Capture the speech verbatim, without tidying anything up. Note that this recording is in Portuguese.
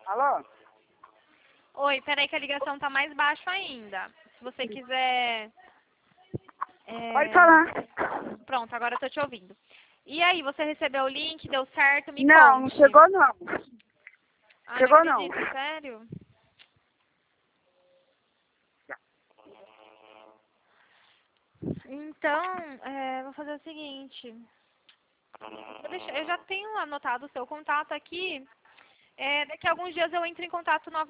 Alô? Oi, peraí que a ligação tá mais baixa ainda. Se você quiser... é, Pode falar. Pronto, agora eu tô te ouvindo. E aí, você recebeu o link, deu certo? Me Não, não conte. chegou não. Ah, chegou não não. acredito, sério? Então, é, vou fazer o seguinte. Vou deixar- eu já tenho anotado o seu contato aqui. É, daqui a alguns dias eu entro em contato novamente.